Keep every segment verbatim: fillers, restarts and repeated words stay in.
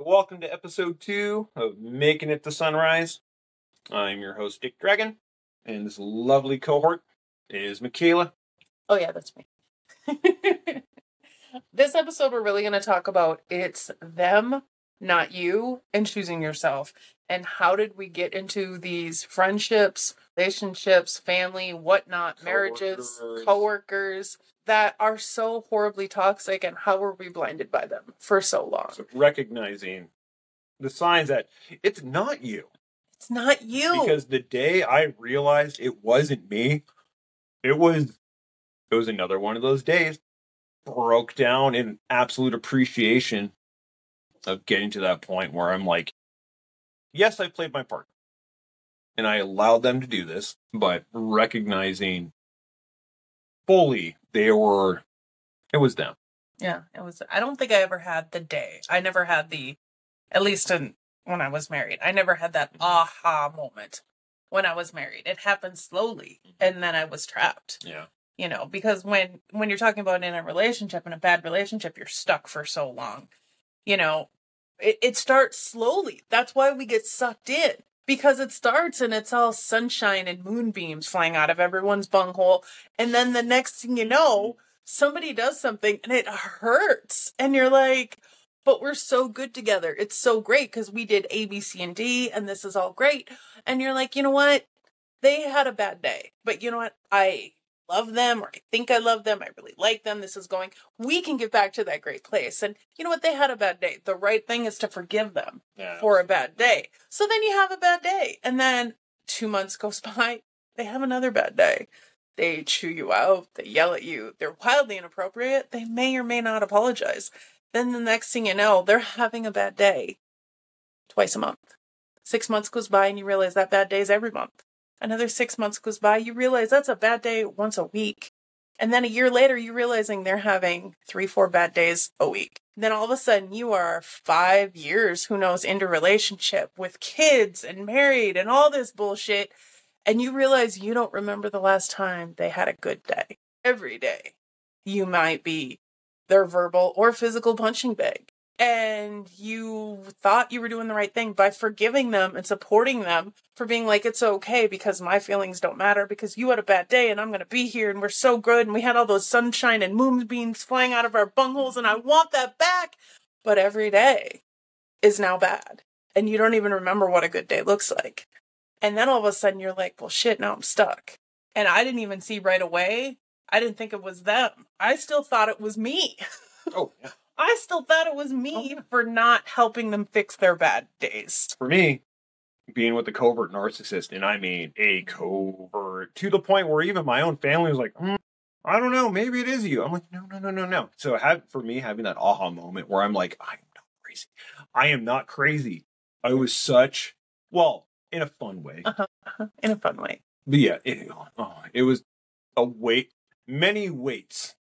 welcome to episode two of Making It to Sunrise. I'm your host, Dick Dragon, and this lovely cohort is Michaela. Oh yeah, that's me. This episode we're really going to talk about it's them, not you, and choosing yourself. And how did we get into these friendships, relationships, family, whatnot, marriages, Co-workers. coworkers that are so horribly toxic, and how were we blinded by them for so long? So recognizing the signs that it's not you. It's not you. Because the day I realized it wasn't me, it was it was another one of those days. Broke down in absolute appreciation of getting to that point where I'm like, yes, I played my part. And I allowed them to do this, but recognizing fully they were, it was them. Yeah, it was. I don't think I ever had the day. I never had the, at least in, when I was married, I never had that aha moment when I was married. It happened slowly, and then I was trapped. Yeah. You know, because when, when you're talking about in a relationship, in a bad relationship, you're stuck for so long. You know, it, it starts slowly. That's why we get sucked in. Because it starts and it's all sunshine and moonbeams flying out of everyone's bunghole. And then the next thing you know, somebody does something and it hurts. And you're like, but we're so good together. It's so great because we did A, B, C, and D, and this is all great. And you're like, you know what? They had a bad day. But you know what? I love them, or I think I love them. I really like them. This is going, we can get back to that great place. And you know what? They had a bad day. The right thing is to forgive them Yeah. for a bad day. So then you have a bad day. And then two months goes by. They have another bad day. They chew you out. They yell at you. They're wildly inappropriate. They may or may not apologize. Then the next thing you know, they're having a bad day twice a month. Six months goes by and you realize that bad day is every month. Another six months goes by, you realize that's a bad day once a week. And then a year later, you're realizing they're having three, four bad days a week. And then all of a sudden, you are five years, who knows, into a relationship with kids and married and all this bullshit. And you realize you don't remember the last time they had a good day. Every day, you might be their verbal or physical punching bag. And you thought you were doing the right thing by forgiving them and supporting them for being like, it's okay because my feelings don't matter because you had a bad day and I'm going to be here and we're so good and we had all those sunshine and moonbeams flying out of our bungholes and I want that back. But every day is now bad and you don't even remember what a good day looks like. And then all of a sudden you're like, well, shit, now I'm stuck. And I didn't even see right away. I didn't think it was them. I still thought it was me. Oh, yeah. I still thought it was me oh, yeah. for not helping them fix their bad days. For me, being with the covert narcissist, and I mean a covert, to the point where even my own family was like, mm, I don't know, maybe it is you. I'm like, no, no, no, no, no. So have, for me, having that aha moment where I'm like, I'm not crazy. I am not crazy. I was such, well, in a fun way. Uh-huh, uh-huh. In a fun way. But yeah, it, oh, it was a weight, many weights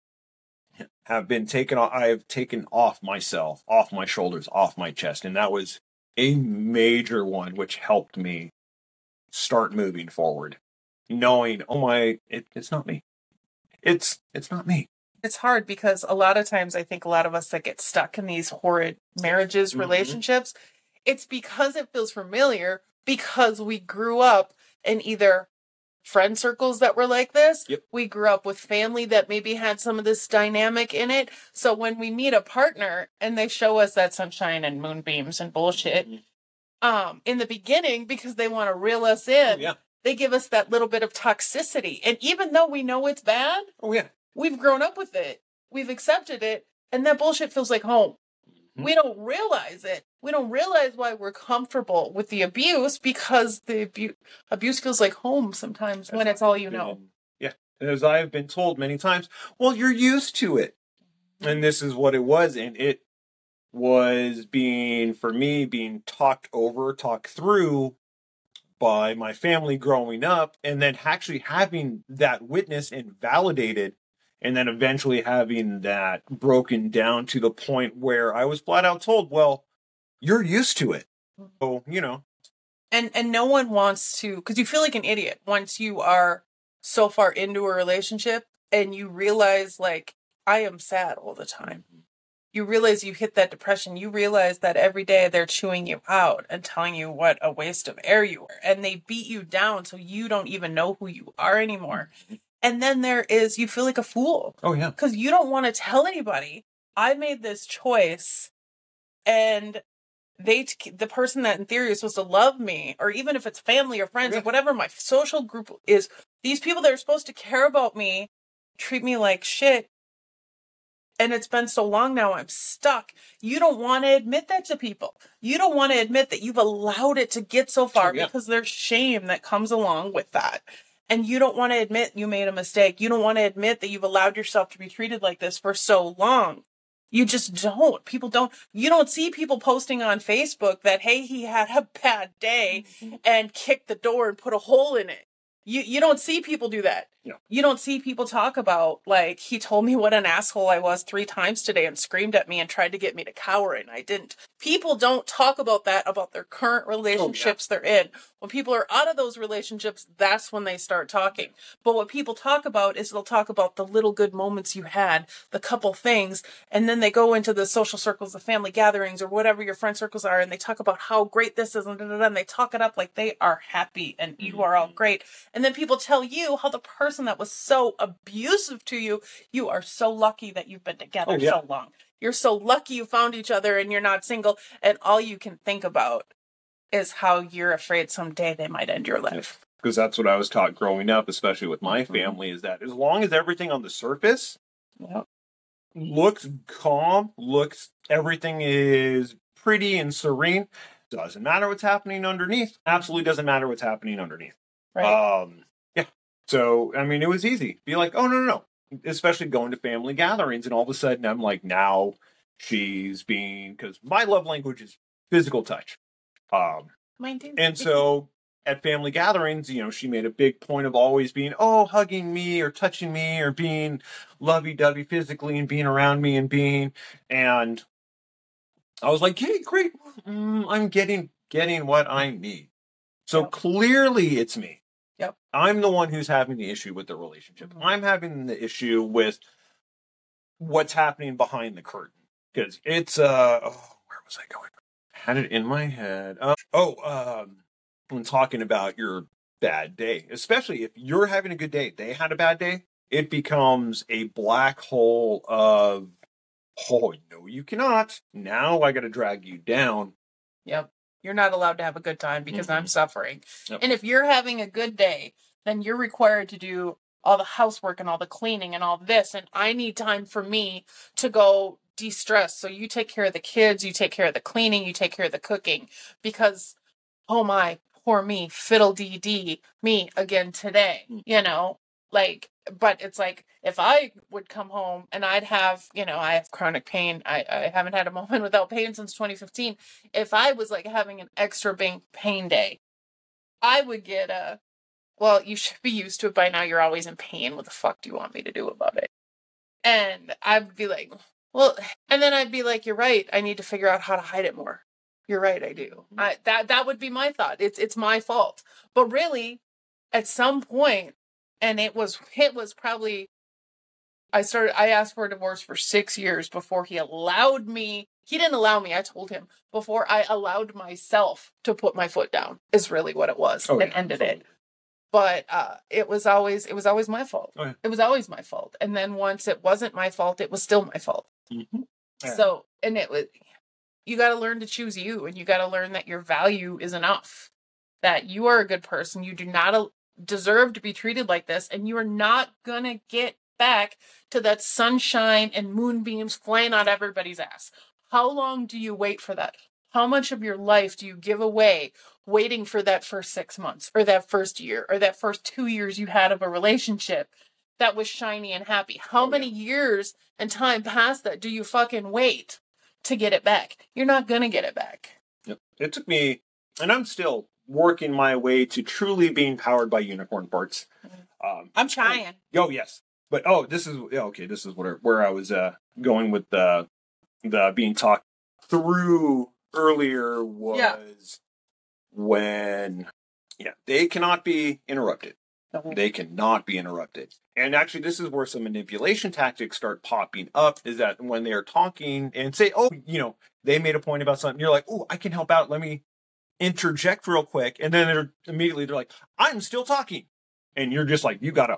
have been taken off. I have taken off myself, off my shoulders, off my chest. And that was a major one, which helped me start moving forward. Knowing, oh my, it, it's not me. It's, it's not me. It's hard because a lot of times I think a lot of us that get stuck in these horrid marriages, mm-hmm. relationships, it's because it feels familiar because we grew up in either friend circles that were like this. Yep. We grew up with family that maybe had some of this dynamic in it. So when we meet a partner and they show us that sunshine and moonbeams and bullshit, mm-hmm. um, in the beginning, because they want to reel us in, oh, yeah. they give us that little bit of toxicity. And even though we know it's bad, oh yeah, we've grown up with it. We've accepted it. And that bullshit feels like home. Mm-hmm. We don't realize it. We don't realize why we're comfortable with the abuse because the abu- abuse feels like home sometimes That's when it's all you know. Yeah. As I've been told many times, well, you're used to it. And this is what it was. And it was being, for me, being talked over, talked through by my family growing up, and then actually having that witnessed and validated, and then eventually having that broken down to the point where I was flat out told, well, you're used to it. So, you know. And and no one wants to, because you feel like an idiot once you are so far into a relationship and you realize, like, I am sad all the time. you realize you hit that depression. You realize that every day they're chewing you out and telling you what a waste of air you are. And they beat you down so you don't even know who you are anymore. And then there is, you feel like a fool. Oh, yeah. Because you don't want to tell anybody, I made this choice and they, the person that in theory is supposed to love me, or even if it's family or friends Yeah. or whatever my social group is, these people that are supposed to care about me treat me like shit. And it's been so long now, I'm stuck. You don't want to admit that to people. You don't want to admit that you've allowed it to get so far, Oh, yeah. because there's shame that comes along with that. And you don't want to admit you made a mistake. You don't want to admit that you've allowed yourself to be treated like this for so long. You just don't. People don't. You don't see people posting on Facebook that, hey, he had a bad day and kicked the door and put a hole in it. You you don't see people do that. No. You don't see people talk about, like, he told me what an asshole I was three times today and screamed at me and tried to get me to cower, and I didn't. People don't talk about that, about their current relationships oh, yeah. they're in. When people are out of those relationships, that's when they start talking. But what people talk about is they'll talk about the little good moments you had, the couple things, and then they go into the social circles, the family gatherings, or whatever your friend circles are, and they talk about how great this is, and, da, da, da, and they talk it up like they are happy and you are all great. And then people tell you how the person that was so abusive to you, you are so lucky that you've been together oh, yeah. so long. You're so lucky you found each other and you're not single, and all you can think about is how you're afraid someday they might end your life. Because that's what I was taught growing up, especially with my mm-hmm. family, is that as long as everything on the surface yep. looks calm, looks, everything is pretty and serene, doesn't matter what's happening underneath. Absolutely doesn't matter what's happening underneath. Right. Um, yeah. So, I mean, it was easy. Be like, oh, no, no, no. Especially going to family gatherings, and all of a sudden I'm like, now she's being, because my love language is physical touch. Um, Mine too. And so at family gatherings, you know, she made a big point of always being, oh, hugging me or touching me or being lovey-dovey physically and being around me and being, and I was like, hey, great. Mm, I'm getting, getting what I need. So yep. clearly it's me. Yep. I'm the one who's having the issue with the relationship. Mm-hmm. I'm having the issue with what's happening behind the curtain. Because it's, uh, oh, where was I going? Had it in my head. Uh, oh, um, when talking about your bad day, especially if you're having a good day, they had a bad day, it becomes a black hole of, oh, no, you cannot. Now I got to drag you down. Yep. You're not allowed to have a good time because mm-hmm. I'm suffering. Yep. And if you're having a good day, then you're required to do all the housework and all the cleaning and all this. And I need time for me to go de-stress. So you take care of the kids, you take care of the cleaning, you take care of the cooking. Because, oh my, poor me, fiddle-dee-dee, me again today, you know? Like, but it's like, if I would come home and I'd have, you know, I have chronic pain. I, I haven't had a moment without pain since twenty fifteen. If I was like having an extra big pain day, I would get a, well, you should be used to it by now. You're always in pain. What the fuck do you want me to do about it? And I'd be like, well, and then I'd be like, you're right. I need to figure out how to hide it more. You're right. I do. I, that, that would be my thought. It's, it's my fault. But really, at some point, and it was, it was probably, I started, I asked for a divorce for six years before he allowed me. He didn't allow me. I told him before I allowed myself to put my foot down is really what it was oh, and yeah, ended absolutely. it. But uh, it was always, it was always my fault. Oh, yeah. It was always my fault. And then once it wasn't my fault, it was still my fault. Mm-hmm. Yeah. So, and it was, you got to learn to choose you, and you got to learn that your value is enough, that you are a good person. You do not deserve to be treated like this, and you are not going to get back to that sunshine and moonbeams flying on everybody's ass. How long do you wait for that? How much of your life do you give away waiting for that first six months or that first year or that first two years you had of a relationship that was shiny and happy? How many years and time past that do you fucking wait to get it back? You're not going to get it back. Yep. It took me, and I'm still working my way to truly being powered by unicorn parts. Um, I'm trying. Oh, yes. But, oh, this is, yeah, okay, this is where, where I was uh, going with the, the being talked through earlier was yeah. when, yeah, they cannot be interrupted. No. They cannot be interrupted. And actually, this is where some manipulation tactics start popping up, is that when they're talking and say, oh, you know, they made a point about something, you're like, oh, I can help out. Let me interject real quick. And then they're immediately, they're like, I'm still talking. And you're just like, you gotta.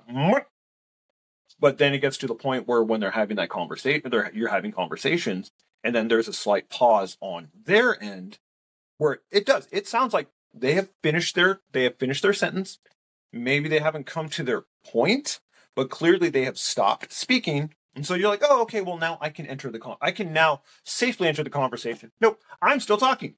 But then it gets to the point where when they're having that conversation, they're, you're having conversations, and then there's a slight pause on their end where it does. It sounds like they have finished their, they have finished their sentence. Maybe they haven't come to their point, but clearly they have stopped speaking. And so you're like, oh, okay, well, now I can enter the con- I can now safely enter the conversation. Nope, I'm still talking.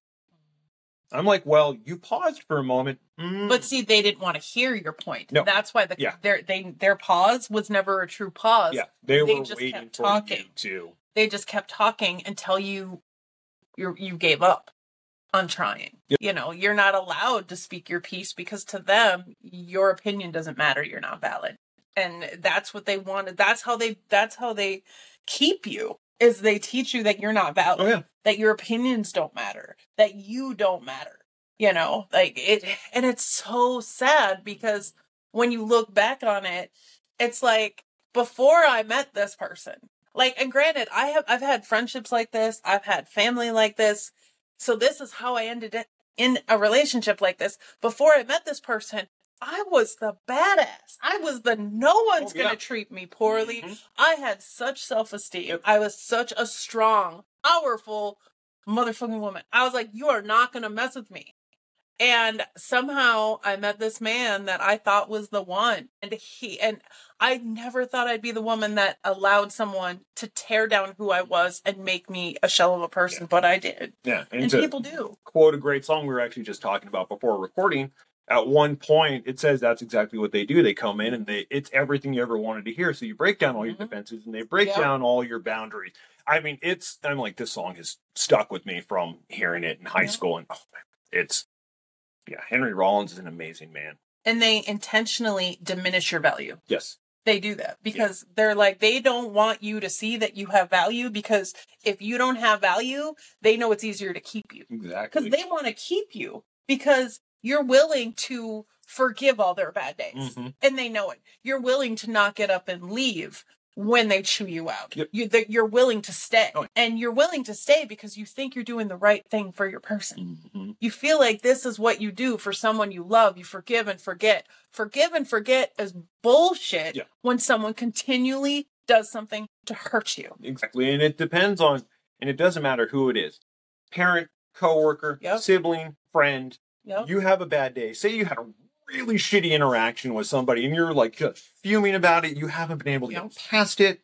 I'm like, well, you paused for a moment. Mm. But see, they didn't want to hear your point. No. That's why the Yeah. their they their pause was never a true pause. Yeah, they, They were just waiting kept for talking. you to. They just kept talking until you you you gave up on trying. Yep. You know, you're not allowed to speak your piece because to them your opinion doesn't matter. You're not valid. And that's what they wanted. That's how they that's how they keep you. Is they teach you that you're not valid. Oh, yeah. That your opinions don't matter. That you don't matter. You know, like it, and it's so sad because when you look back on it, it's like before I met this person, like, and granted, I have, I've had friendships like this. I've had family like this. So this is how I ended it in a relationship like this. Before I met this person, I was the badass. I was the, no one's Oh, yeah. going to treat me poorly. Mm-hmm. I had such self-esteem. Yep. I was such a strong, powerful motherfucking woman. I was like, you are not going to mess with me. And somehow I met this man that I thought was the one. And he, and I never thought I'd be the woman that allowed someone to tear down who I was and make me a shell of a person, Yeah. but I did. Yeah. And, And to people do. quote a great song we were actually just talking about before recording, at one point it says that's exactly what they do. They come in and they, it's everything you ever wanted to hear. So you break down all your Mhm. defenses and they break Yep. down all your boundaries. I mean, it's, I'm like, this song has stuck with me from hearing it in high Yeah. school. And oh, it's, yeah, Henry Rollins is an amazing man. And they intentionally diminish your value. Yes. They do that because they're like, they don't want you to see that you have value, because if you don't have value, they know it's easier to keep you. Exactly. Because they want to keep you because you're willing to forgive all their bad days. Mhm. And they know it. You're willing to not get up and leave when they chew you out. Yep. You, that you're willing to stay. Oh. And you're willing to stay because you think you're doing the right thing for your person. Mhm. You feel like this is what you do for someone you love. You forgive and forget. Forgive and forget is bullshit Yeah. when someone continually does something to hurt you. Exactly. And it depends on, and it doesn't matter who it is. Parent, coworker, Yep. sibling, friend. Yep. You have a bad day. Say you had a really shitty interaction with somebody and you're like just fuming about it. You haven't been able to Yep. get past it.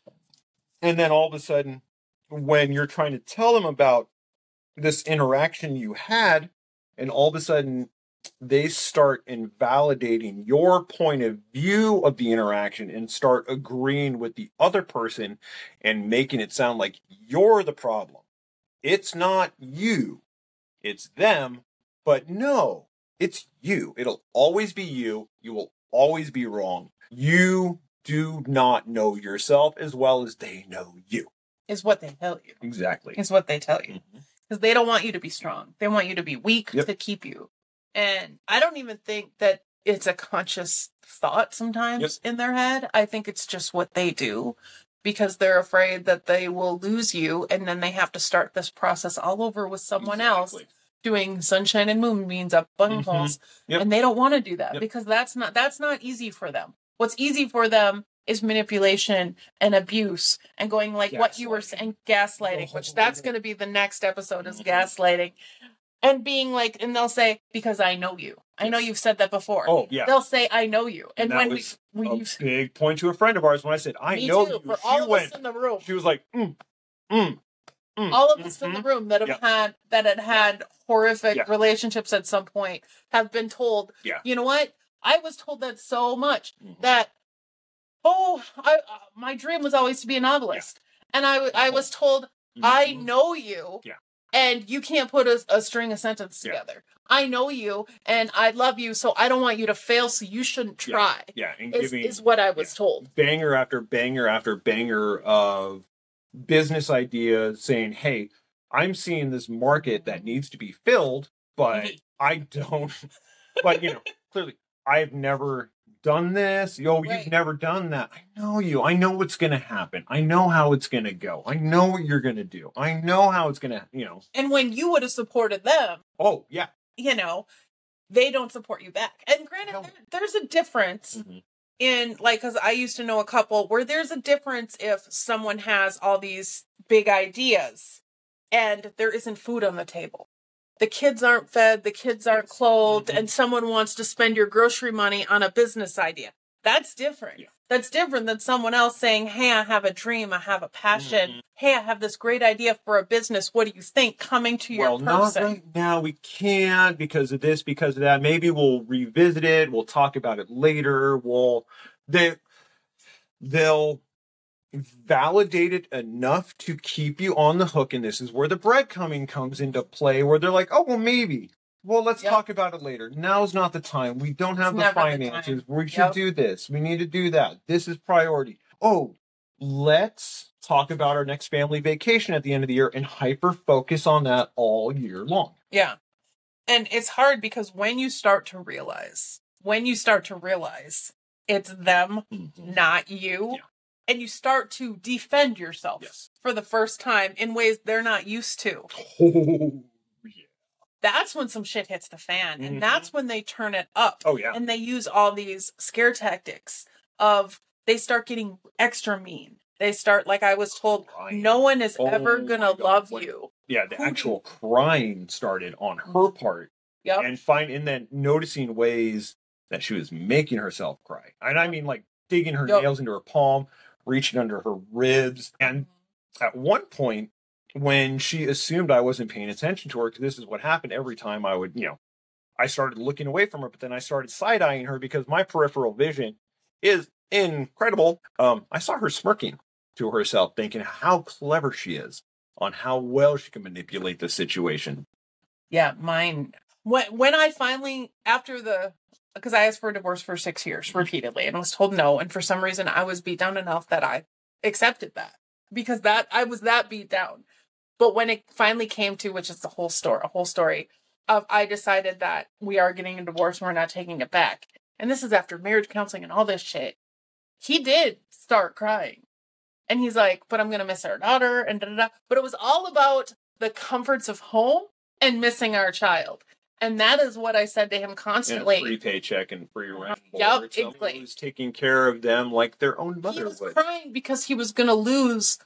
And then all of a sudden, when you're trying to tell them about this interaction you had, and all of a sudden they start invalidating your point of view of the interaction and start agreeing with the other person and making it sound like you're the problem. It's not you, it's them. But no, it's you. It'll always be you. You will always be wrong. You do not know yourself as well as they know you. Is what they tell you. Exactly. Is what they tell you. Mhm. Because they don't want you to be strong. They want you to be weak Yep. to keep you. And I don't even think that it's a conscious thought sometimes Yep. in their head. I think it's just what they do because they're afraid that they will lose you and then they have to start this process all over with someone else Exactly. doing sunshine and moonbeams up bungholes. Yep. And they don't want to do that Yep. because that's not that's not easy for them. What's easy for them is manipulation and abuse and going like what you were saying, gaslighting, which that's going to be the next episode is Mhm. gaslighting. And being like, and they'll say, because I know you. I know Yes. you've said that before. Oh, yeah. They'll say, I know you. And, And that when was we, a we big point to a friend of ours when I said, I me know too, you. for She all of went, us in the room, she was like, mm, mm, mm, all of us in mhm. the room that have Yep. had, that had had horrific Yeah. relationships at some point have been told, Yeah. you know what? I was told that so much Mhm. that, oh, I, uh, my dream was always to be a novelist. And I, w- I was told, I Mhm. know you. Yeah. And you can't put a, a string of sentence Yeah. together. I know you and I love you, so I don't want you to fail, so you shouldn't Yeah. try. Yeah, and Is, giving is what I was told. banger after banger after banger of business ideas saying, hey, I'm seeing this market that needs to be filled, but Mhm. I don't. But, you know, clearly, I've never done this. Yo, Right. you've never done that. I know you. I know what's going to happen. I know how it's going to go. I know what you're going to do. I know how it's going to, you know. And when you would have supported them, Oh, yeah. you know, they don't support you back. And granted, No. there, there's a difference Mm-hmm. in, like, because I used to know a couple where there's a difference if someone has all these big ideas and there isn't food on the table. The kids aren't fed, the kids aren't clothed, Mm-hmm. and someone wants to spend your grocery money on a business idea. That's different. Yeah. That's different than someone else saying, hey, I have a dream, I have a passion. Mm-hmm. Hey, I have this great idea for a business. What do you think? Coming to your Well, person. not right now. We can't because of this, because of that. Maybe we'll revisit it. We'll talk about it later. We'll they they'll validate it enough to keep you on the hook. And this is where the breadcrumbing comes into play, where they're like, oh, well, maybe. Well, let's Yep. talk about it later. Now's not the time. We don't have It's the never the finances. time. We should Yep. do this. We need to do that. This is priority. Oh, let's talk about our next family vacation at the end of the year and hyper focus on that all year long. Yeah. And it's hard because when you start to realize, when you start to realize it's them, not you, Yeah. and you start to defend yourself Yes. for the first time in ways they're not used to, Oh, yeah. that's when some shit hits the fan. Mhm. And that's when they turn it up. Oh, yeah. And they use all these scare tactics of they start getting extra mean. They start, like I was told, Crying. no one is Oh ever my going to God. love What- you. Yeah, the Who do actual crying started on her part. Yep. And find and then noticing ways that she was making herself cry. And I mean like digging her Yep. nails into her palm, reaching under her ribs. And at one point, when she assumed I wasn't paying attention to her, because this is what happened every time I would, you know, I started looking away from her, but then I started side-eyeing her because my peripheral vision is incredible. Um, I saw her smirking to herself, thinking how clever she is on how well she can manipulate the situation. Yeah, mine. When when I finally, after the, because I asked for a divorce for six years repeatedly and was told no, and for some reason I was beat down enough that I accepted that because that I was that beat down. But when it finally came to, which is the whole story, a whole story of, I decided that we are getting a divorce and we're not taking it back. And this is after marriage counseling and all this shit. He did start crying. And he's like, but I'm going to miss our daughter and da da da. But it was all about the comforts of home and missing our child. And that is what I said to him And constantly. a free paycheck and free rent. Yep, Someone exactly. who's taking care of them like their own He mother was would. crying because he was going to lose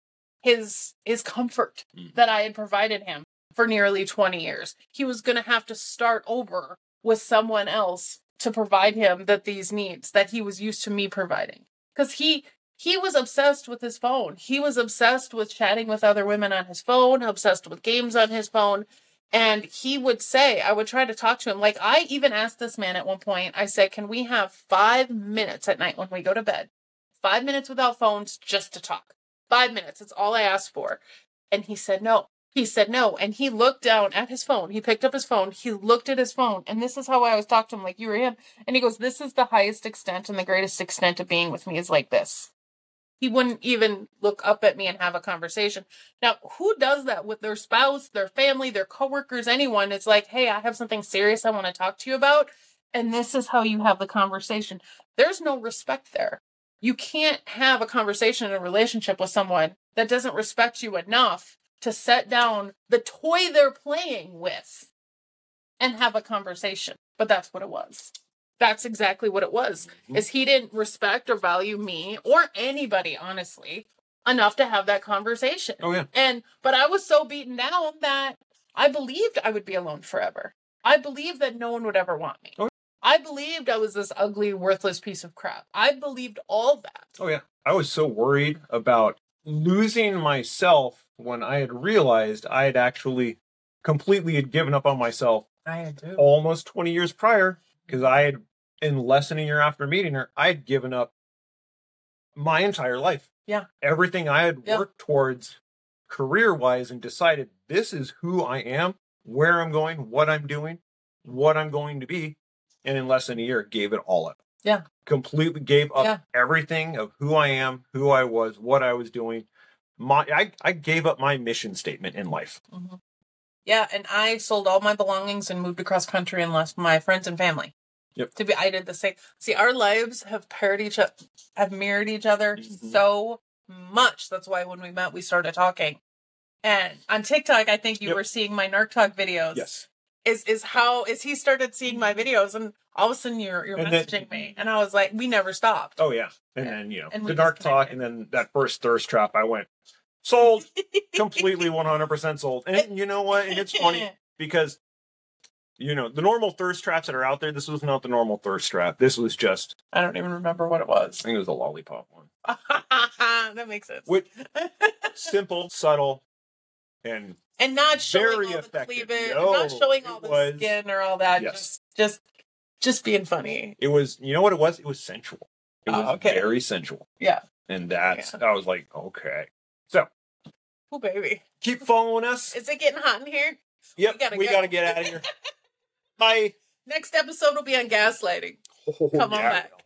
his his comfort Mhm. that I had provided him for nearly twenty years. He was going to have to start over with someone else to provide him that these needs that he was used to me providing. Because he he was obsessed with his phone. He was obsessed with chatting with other women on his phone, obsessed with games on his phone. And he would say, I would try to talk to him. Like, I even asked this man at one point, I said, can we have five minutes at night when we go to bed? Five minutes without phones just to talk. Five minutes. It's all I asked for. And he said no. He said no. And he looked down at his phone. He picked up his phone. He looked at his phone. And this is how I always talk to him, like you were him. And he goes, this is the highest extent and the greatest extent of being with me is like this. He wouldn't even look up at me and have a conversation. Now, who does that with their spouse, their family, their coworkers, anyone? It's like, hey, I have something serious I want to talk to you about. And this is how you have the conversation. There's no respect there. You can't have a conversation in a relationship with someone that doesn't respect you enough to set down the toy they're playing with and have a conversation. But that's what it was. That's exactly what it was. Mhm. Is he didn't respect or value me or anybody, honestly, enough to have that conversation. Oh, yeah. And but I was so beaten down that I believed I would be alone forever. I believed that no one would ever want me. Oh, yeah. I believed I was this ugly, worthless piece of crap. I believed all that. Oh, yeah. I was so worried about losing myself when I had realized I had actually completely had given up on myself I do. almost twenty years prior, because I had, in less than a year after meeting her, I had given up my entire life. Yeah. Everything I had Yeah. worked towards career-wise and decided this is who I am, where I'm going, what I'm doing, what I'm going to be. And in less than a year, gave it all up. Yeah. Completely gave up Yeah. everything of who I am, who I was, what I was doing. My, I, I gave up my mission statement in life. Mm-hmm. Yeah, and I sold all my belongings and moved across country and left my friends and family. Yep. To be, I did the same. See, our lives have paired each other, have mirrored each other Mhm. so much. That's why when we met, we started talking. And on TikTok, I think you Yep. were seeing my Narc Talk videos. Yes. Is is how is he started seeing my videos, and all of a sudden you're you're And then- messaging me, and I was like, we never stopped. Oh yeah. And Yeah. then you know And the we dark just talk, connected. and then that first thirst trap. I went sold, completely one hundred percent sold. And you know what? And it's funny because you know the normal thirst traps that are out there. This was not the normal thirst trap. This was just. I don't even remember what it I was. think it was the lollipop one. That makes sense. Which simple, subtle, and And not showing very all the effective. cleavage, No, not showing it all the was- skin or all that. Yes. Just, just, just being funny. it was. You know what it was? It was sensual. It Oh, was okay. very sensual. Yeah. And that's. I was like, okay. So Oh, baby. keep following us. Is it getting hot in here? Yep, we gotta we go. gotta get out of here. Bye. Next episode will be on gaslighting. Come on Yeah. back.